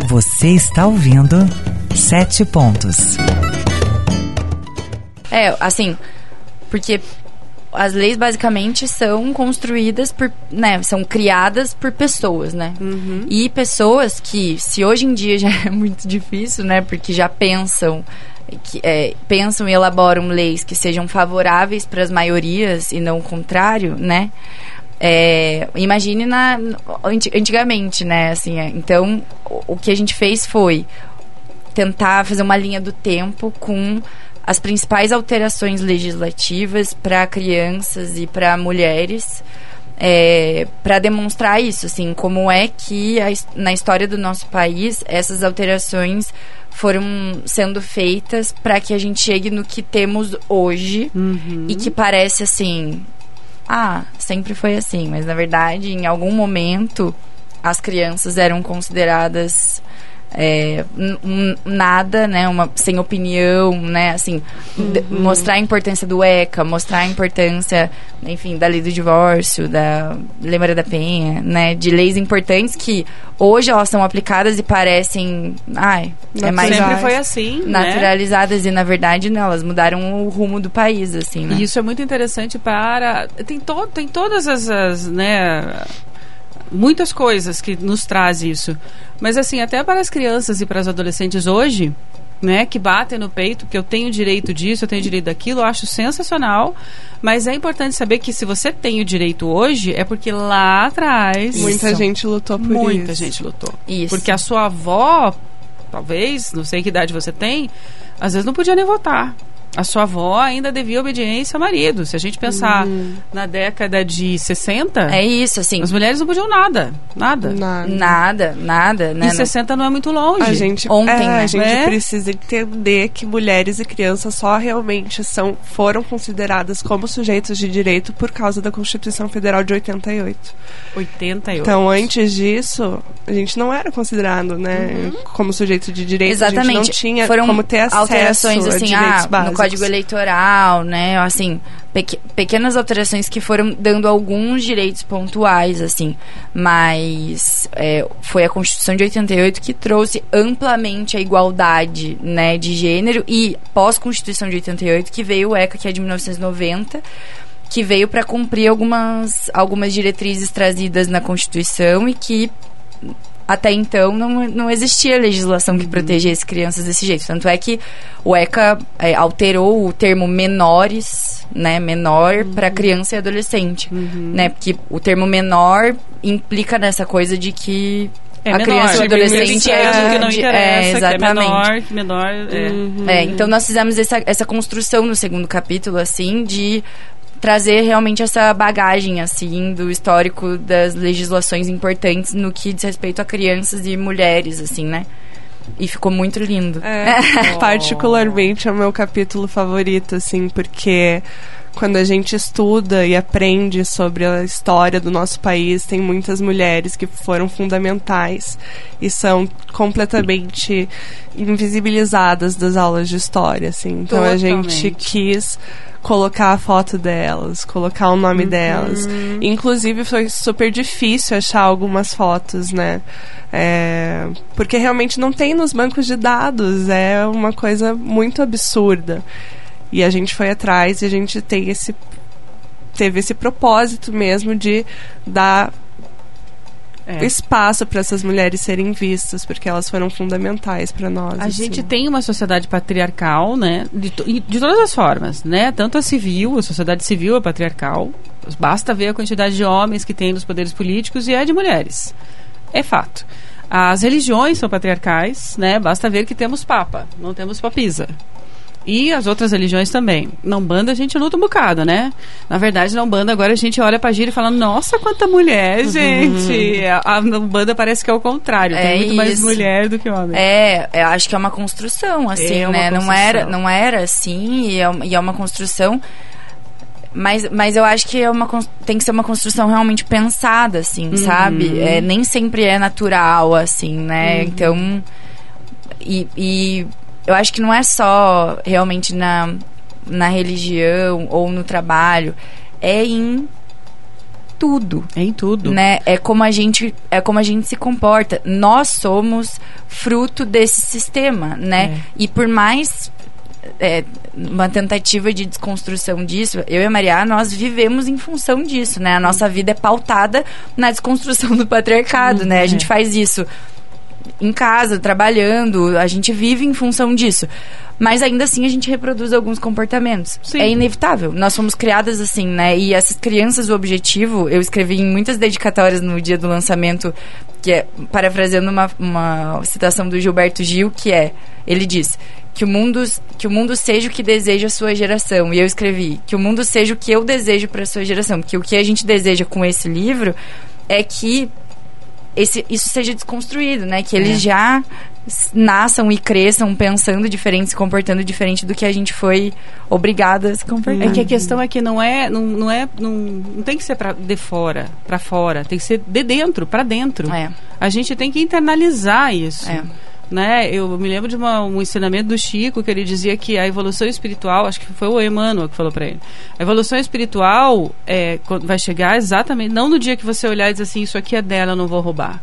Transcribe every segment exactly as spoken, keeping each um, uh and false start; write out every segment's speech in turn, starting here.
Você está ouvindo Sete Pontos. É, assim, porque as leis basicamente são construídas por, né, são criadas por pessoas, né? Uhum. E pessoas que, se hoje em dia já é muito difícil, né, porque já pensam, que, é, pensam e elaboram leis que sejam favoráveis para as maiorias e não o contrário, né? É, imagine na, antigamente, né? Assim, é, então, o, o que a gente fez foi tentar fazer uma linha do tempo com as principais alterações legislativas para crianças e para mulheres, é, para demonstrar isso, assim, como é que a, na história do nosso país essas alterações foram sendo feitas para que a gente chegue no que temos hoje. Uhum. E que parece assim, ah, sempre foi assim, mas na verdade em algum momento as crianças eram consideradas É, um, nada, né, uma, sem opinião, né, assim, uhum. de, mostrar a importância do ECA, mostrar a importância, enfim, da lei do divórcio, da Lei Maria da Penha, né, de leis importantes que hoje elas são aplicadas e parecem, ai, é mais sempre foi assim, naturalizadas, né? E na verdade não, elas mudaram o rumo do país, assim, né? E isso é muito interessante para tem, to, tem todas as, as né, muitas coisas que nos traz isso. Mas assim, até para as crianças e para os adolescentes hoje, né, que batem no peito que eu tenho direito disso, eu tenho direito daquilo, eu acho sensacional. Mas é importante saber que se você tem o direito hoje, é porque lá atrás muita isso. gente lutou por muita isso. Muita gente lutou. Isso. Porque a sua avó, talvez, não sei que idade você tem, às vezes não podia nem votar. A sua avó ainda devia obediência ao marido. Se a gente pensar hum. na década de sessenta... É isso, assim... As mulheres não podiam nada. Nada. Nada, nada, nada né? E sessenta não é muito longe. A gente, Ontem, é, né? A gente é? precisa entender que mulheres e crianças só realmente são, foram consideradas como sujeitos de direito por causa da Constituição Federal de oitenta e oito. oitenta e oito. Então, antes disso, a gente não era considerado, né, uhum. como sujeito de direito. Exatamente. A gente não tinha Foram como ter acesso alterações, a assim, direitos ah, básicos. No Código Eleitoral, né, assim, pequ- pequenas alterações que foram dando alguns direitos pontuais, assim, mas é, foi a Constituição de oitenta e oito que trouxe amplamente a igualdade, né, de gênero, e pós-Constituição de oitenta e oito que veio o ECA, que é de mil novecentos e noventa, que veio para cumprir algumas, algumas diretrizes trazidas na Constituição e que até então não, não existia legislação que protegesse crianças desse jeito. Tanto é que o ECA é, alterou o termo menores, né, menor, uhum. para criança e adolescente, uhum. né, porque o termo menor implica nessa coisa de que é a menor, criança e o adolescente é, é, que não interessa, é exatamente. Que é menor, que menor é. Uhum. É, então nós fizemos essa, essa construção no segundo capítulo, assim, de trazer realmente essa bagagem, assim, do histórico das legislações importantes no que diz respeito a crianças e mulheres, assim, né? E ficou muito lindo. É, oh. Particularmente é o meu capítulo favorito, assim, porque quando a gente estuda e aprende sobre a história do nosso país, tem muitas mulheres que foram fundamentais e são completamente invisibilizadas das aulas de história, assim. Então Totalmente. A gente quis colocar a foto delas, colocar o nome uhum. delas. Inclusive foi super difícil achar algumas fotos, né? É, porque realmente não tem nos bancos de dados, é uma coisa muito absurda. E a gente foi atrás e a gente tem esse, teve esse propósito mesmo de dar É. espaço para essas mulheres serem vistas, porque elas foram fundamentais para nós. A assim. gente tem uma sociedade patriarcal, né, de, to- de todas as formas, né, tanto a civil, a sociedade civil é patriarcal, basta ver a quantidade de homens que tem nos poderes políticos e a de mulheres, é fato. As religiões são patriarcais, né, basta ver que temos papa, não temos papisa. E as outras religiões também. Na Umbanda a gente luta um bocado, né? Na verdade, na Umbanda agora a gente olha pra gira e fala, nossa, quanta mulher, gente! Uhum. A, a Umbanda parece que é o contrário. É tem muito isso. mais mulher do que homem. É, eu acho que é uma construção, assim, é uma né? construção. Não era, não era assim, e é, e é uma construção... Mas, mas eu acho que é uma, tem que ser uma construção realmente pensada, assim, uhum. sabe? É, nem sempre é natural, assim, né? Uhum. Então... E... e eu acho que não é só realmente na, na religião ou no trabalho, é em tudo. É em tudo. Né? É como a gente, é como a gente se comporta. Nós somos fruto desse sistema, né? É. E por mais é, uma tentativa de desconstrução disso, eu e a Maria, nós vivemos em função disso, né? A nossa vida é pautada na desconstrução do patriarcado, hum, né? A é. gente faz isso em casa, trabalhando, a gente vive em função disso. Mas ainda assim a gente reproduz alguns comportamentos. Sim. É inevitável. Nós fomos criadas assim, né? E essas crianças, o objetivo, eu escrevi em muitas dedicatórias no dia do lançamento, que é, parafraseando uma, uma citação do Gilberto Gil, que é, ele diz que o mundo, que o mundo seja o que deseja a sua geração. E eu escrevi que o mundo seja o que eu desejo para a sua geração. Porque o que a gente deseja com esse livro é que esse, isso seja desconstruído, né? Que eles é. já nasçam e cresçam pensando diferente, se comportando diferente do que a gente foi obrigada a se comportar. É que a questão é que não é, não, não é, não, não tem que ser pra de fora, para fora, tem que ser de dentro, para dentro. É. A gente tem que internalizar isso. É. Né? Eu me lembro de uma, um ensinamento do Chico, que ele dizia que a evolução espiritual, acho que foi o Emmanuel que falou para ele, a evolução espiritual é, vai chegar exatamente, não no dia que você olhar e dizer assim, isso aqui é dela, eu não vou roubar.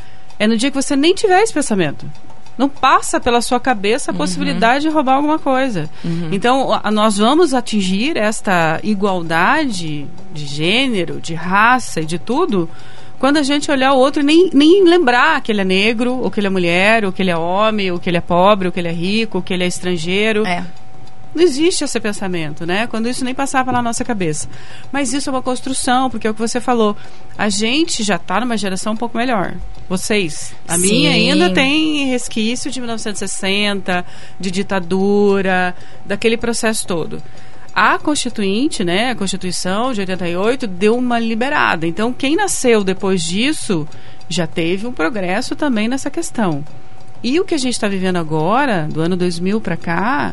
É no dia que você nem tiver esse pensamento. Não passa pela sua cabeça a uhum. possibilidade de roubar alguma coisa. Uhum. Então, a, nós vamos atingir esta igualdade de gênero, de raça e de tudo, quando a gente olhar o outro e nem, nem lembrar que ele é negro, ou que ele é mulher, ou que ele é homem, ou que ele é pobre, ou que ele é rico, ou que ele é estrangeiro. É. Não existe esse pensamento, né? Quando isso nem passava na nossa cabeça. Mas isso é uma construção, porque é o que você falou. A gente já está numa geração um pouco melhor. Vocês. A Sim. minha ainda tem resquício de mil novecentos e sessenta, de ditadura, daquele processo todo. A Constituinte, né, a Constituição de oitenta e oito, deu uma liberada. Então, quem nasceu depois disso já teve um progresso também nessa questão. E o que a gente está vivendo agora, do ano dois mil para cá,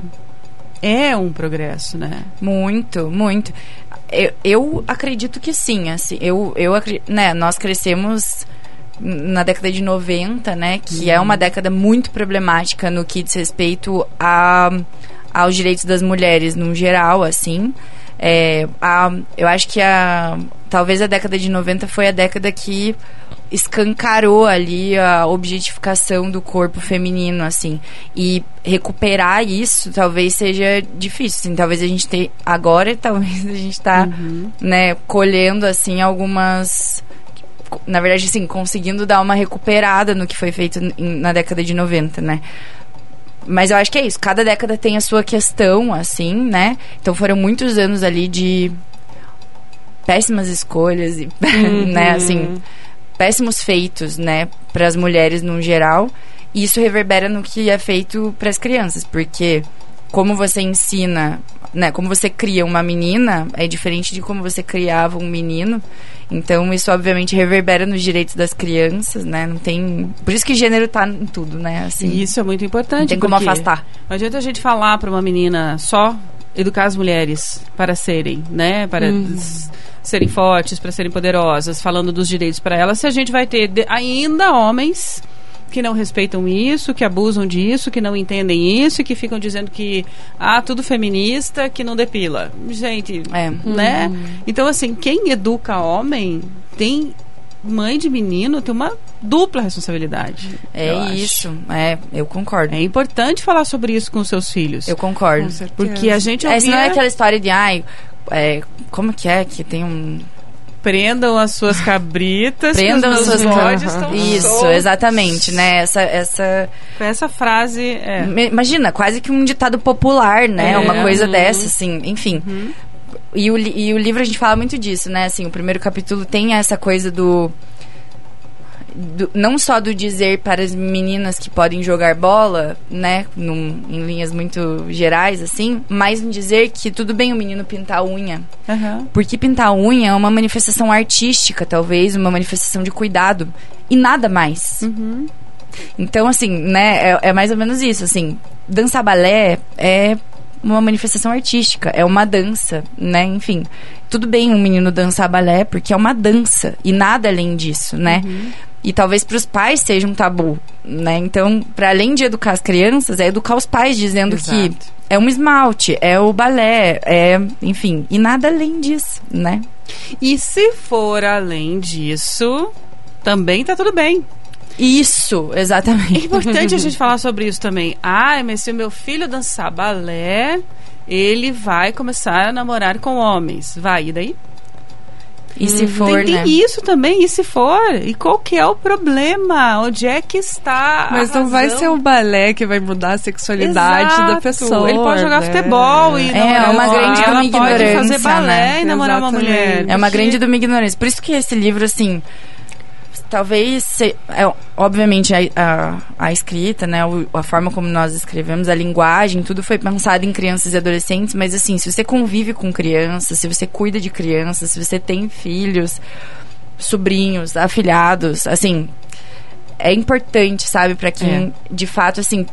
é um progresso, né? Muito, muito. Eu, eu acredito que sim. Assim, eu, eu, né, nós crescemos na década de noventa, né, que uhum. é uma década muito problemática no que diz respeito a... aos direitos das mulheres no geral, assim. É, a, eu acho que a, talvez a década de noventa foi a década que escancarou ali a objetificação do corpo feminino, assim. E recuperar isso talvez seja difícil, assim. Talvez a gente tenha... Agora, talvez a gente tá, uhum. né, colhendo, assim, algumas... Na verdade, assim, conseguindo dar uma recuperada no que foi feito em, na década de noventa, né? Mas eu acho que é isso. Cada década tem a sua questão, assim, né? Então foram muitos anos ali de péssimas escolhas e, uhum. né, assim, péssimos feitos, né, para as mulheres no geral. E isso reverbera no que é feito para as crianças, porque como você ensina, né, como você cria uma menina é diferente de como você criava um menino. Então, isso obviamente reverbera nos direitos das crianças, né? Não tem... Por isso que gênero tá em tudo, né? Assim, isso é muito importante. Não tem como afastar. Não adianta a gente falar para uma menina só educar as mulheres para serem, né? Para uhum. serem fortes, para serem poderosas, falando dos direitos para elas, se a gente vai ter de, ainda homens que não respeitam isso, que abusam disso, que não entendem isso e que ficam dizendo que, ah, tudo feminista, que não depila. Gente, é. né? Uhum. Então, assim, quem educa homem tem... Mãe de menino tem uma dupla responsabilidade. É isso, é, eu concordo. É importante falar sobre isso com os seus filhos. Eu concordo. Porque a gente ouvia... É, não é aquela história de, ai, é, como que é que tem um... Prendam as suas cabritas, prendam que os suas bodes estão Isso, soltos. Exatamente, né? Essa, essa... essa frase é... Imagina, quase que um ditado popular, né? É. Uma coisa uhum. dessa, assim, enfim. Uhum. E, o, e o livro a gente fala muito disso, né? Assim, o primeiro capítulo tem essa coisa do... Do, não só do dizer para as meninas que podem jogar bola, né, num, em linhas muito gerais, assim, mas em dizer que tudo bem o menino pintar a unha. Uhum. Porque pintar a unha é uma manifestação artística, talvez, uma manifestação de cuidado, e nada mais. Uhum. Então, assim, né, é, é mais ou menos isso, assim, dançar balé é uma manifestação artística, é uma dança, né, enfim. Tudo bem um menino dançar balé, porque é uma dança, e nada além disso, né. Uhum. E talvez para os pais seja um tabu, né? Então, para além de educar as crianças, é educar os pais dizendo Exato. que é um esmalte, é o balé, é, enfim, e nada além disso, né? E se for além disso, também tá tudo bem. Isso, exatamente. É importante a gente falar sobre isso também. Ah, mas se o meu filho dançar balé, ele vai começar a namorar com homens. Vai, e daí? E se for, tem, tem né? isso também, e se for? E qual que é o problema? Onde é que está Mas a não vai razão? ser o balé que vai mudar a sexualidade Exato. da pessoa. Ele pode jogar né? futebol e É, namorar é uma um grande homem. Ela pode ignorância, fazer balé né? e namorar uma Exatamente. mulher. É uma Porque- grande de uma ignorância. Por isso que esse livro, assim, talvez, se, é, obviamente, a, a, a escrita, né, o, a forma como nós escrevemos, a linguagem, tudo foi pensado em crianças e adolescentes, mas, assim, se você convive com crianças, se você cuida de crianças, se você tem filhos, sobrinhos, afilhados, assim, é importante, sabe, pra quem, de fato, assim,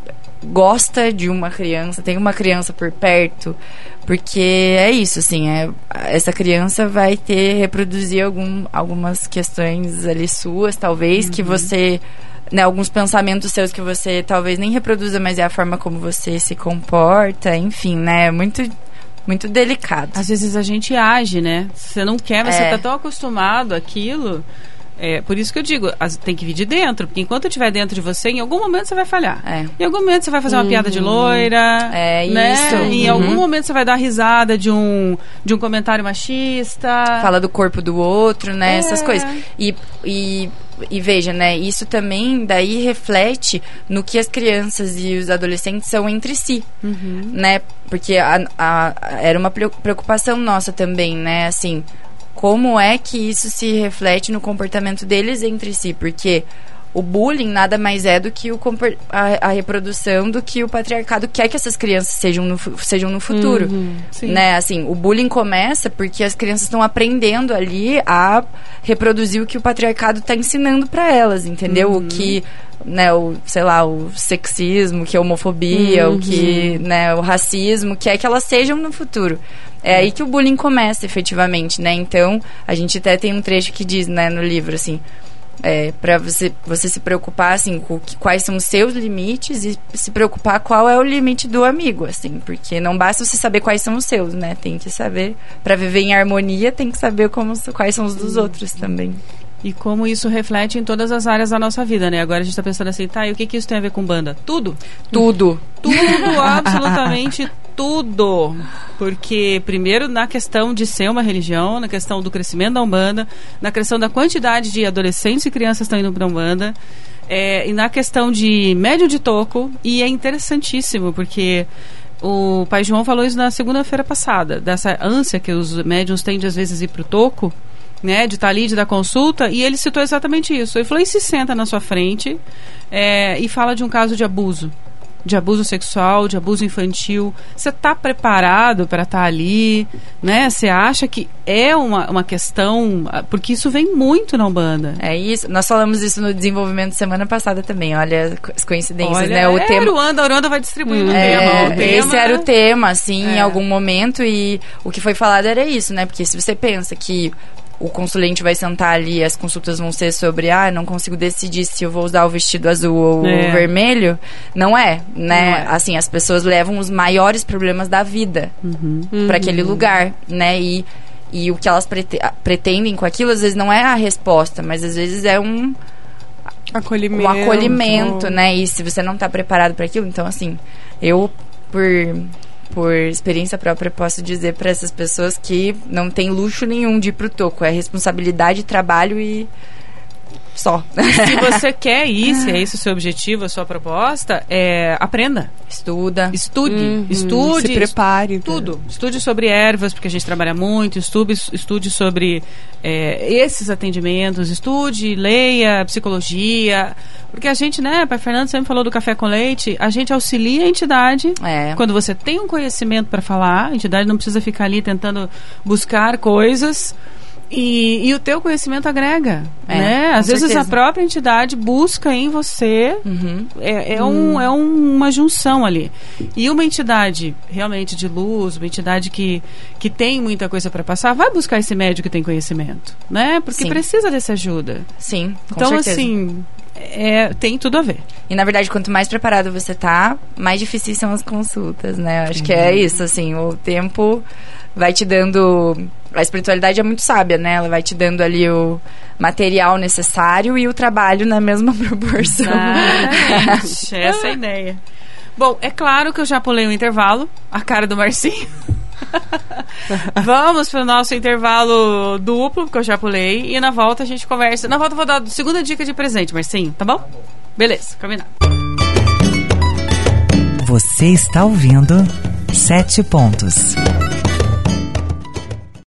gosta de uma criança, tem uma criança por perto, porque é isso, assim, é, essa criança vai ter, reproduzir algum, algumas questões ali suas, talvez, que você, né, alguns pensamentos seus que você talvez nem reproduza, mas é a forma como você se comporta, enfim, né, é muito, muito delicado. Às vezes a gente age, né? Você não quer, mas É. você tá tão acostumado àquilo. É, por isso que eu digo, as- tem que vir de dentro, porque enquanto estiver dentro de você, em algum momento você vai falhar. É. Em algum momento você vai fazer uma piada de loira. É né? isso. Em Uhum. algum momento você vai dar risada de um, de um comentário machista. Fala do corpo do outro, né? É. Essas coisas. E, e, e veja, né? Isso também daí reflete no que as crianças e os adolescentes são entre si, né? Porque a, a- era uma preocupação nossa também, né? Assim, como é que isso se reflete no comportamento deles entre si? Porque o bullying nada mais é do que o, compor- a, a reprodução do que o patriarcado quer que essas crianças sejam no, fu- sejam no futuro. Sim. Né? Assim, o bullying começa porque as crianças estão aprendendo ali a reproduzir o que o patriarcado está ensinando para elas, entendeu? O que, né, o, sei lá, o sexismo, que a homofobia, o que, né, o racismo, que é que elas sejam no futuro. É aí que o bullying começa, efetivamente, né? Então, a gente até tem um trecho que diz, né, no livro, assim, é, para você, você se preocupar, assim, com que, quais são os seus limites e se preocupar qual é o limite do amigo, assim, porque não basta você saber quais são os seus, né? Tem que saber, para viver em harmonia, tem que saber como, quais são os dos outros também. E como isso reflete em todas as áreas da nossa vida, né? Agora a gente tá pensando assim, tá, e o que que isso tem a ver com banda? Tudo. Tudo. Tudo, absolutamente tudo. Porque, primeiro, na questão de ser uma religião, na questão do crescimento da Umbanda, na questão da quantidade de adolescentes e crianças que estão indo para a Umbanda, é, e na questão de médio de toco, e é interessantíssimo, porque o Pai João falou isso na segunda-feira passada, dessa ânsia que os médiuns têm de, às vezes, ir para o toco, né, de estar ali, de dar consulta, e ele citou exatamente isso. Ele falou, e se senta na sua frente é, e fala de um caso de abuso, de abuso sexual, de abuso infantil. Você está preparado para estar ali, né? Você acha que é uma, uma questão, porque isso vem muito na Umbanda. É isso. Nós falamos isso no desenvolvimento semana passada também. Olha as coincidências, Olha, né? O é, tema. Uruanda, a Uruanda vai distribuindo o É, tema. O tema. esse era o tema, assim, É. em algum momento, e o que foi falado era isso, né? Porque se você pensa que o consulente vai sentar ali, as consultas vão ser sobre, ah, não consigo decidir se eu vou usar o vestido azul ou É. o vermelho, não é, né? Não é. Assim, as pessoas levam os maiores problemas da vida para aquele lugar, né? E, e o que elas prete- pretendem com aquilo, às vezes não é a resposta, mas às vezes é um Acolhimento. um acolhimento, né? E se você não tá preparado para aquilo, então assim, eu por por experiência própria posso dizer para essas pessoas que não tem luxo nenhum de ir pro toco, é responsabilidade, trabalho e só. Se você quer ir, se é esse o seu objetivo, a sua proposta, é, aprenda. Estuda. Estude. Uhum, Estude. se prepare, né? Tudo. Estude sobre ervas, porque a gente trabalha muito. Estude, estude sobre é, esses atendimentos. Estude, leia, psicologia. Porque a gente, né, Pai Fernando sempre falou do café com leite, a gente auxilia a entidade. É. Quando você tem um conhecimento para falar, a entidade não precisa ficar ali tentando buscar coisas. E, e o teu conhecimento agrega, É, né? com Às vezes certeza. a própria entidade busca em você, Uhum. é, é, um, é um- uma junção ali. E uma entidade realmente de luz, uma entidade que, que tem muita coisa para passar, vai buscar esse médico que tem conhecimento, né? Porque Sim. precisa dessa ajuda. Sim, com Então, certeza. assim, é, tem tudo a ver. E, na verdade, quanto mais preparado você tá, mais difíceis são as consultas, né? Eu acho que é isso, assim, o tempo vai te dando... A espiritualidade é muito sábia, né? Ela vai te dando ali o material necessário e o trabalho na mesma proporção. Exatamente. Essa é a ideia. Bom, é claro que eu já pulei o intervalo, a cara do Marcinho. Vamos para o nosso intervalo duplo, porque eu já pulei. E na volta a gente conversa. Na volta eu vou dar a segunda dica de presente, Marcinho, tá bom? Beleza, combinado. Você está ouvindo Sete Pontos.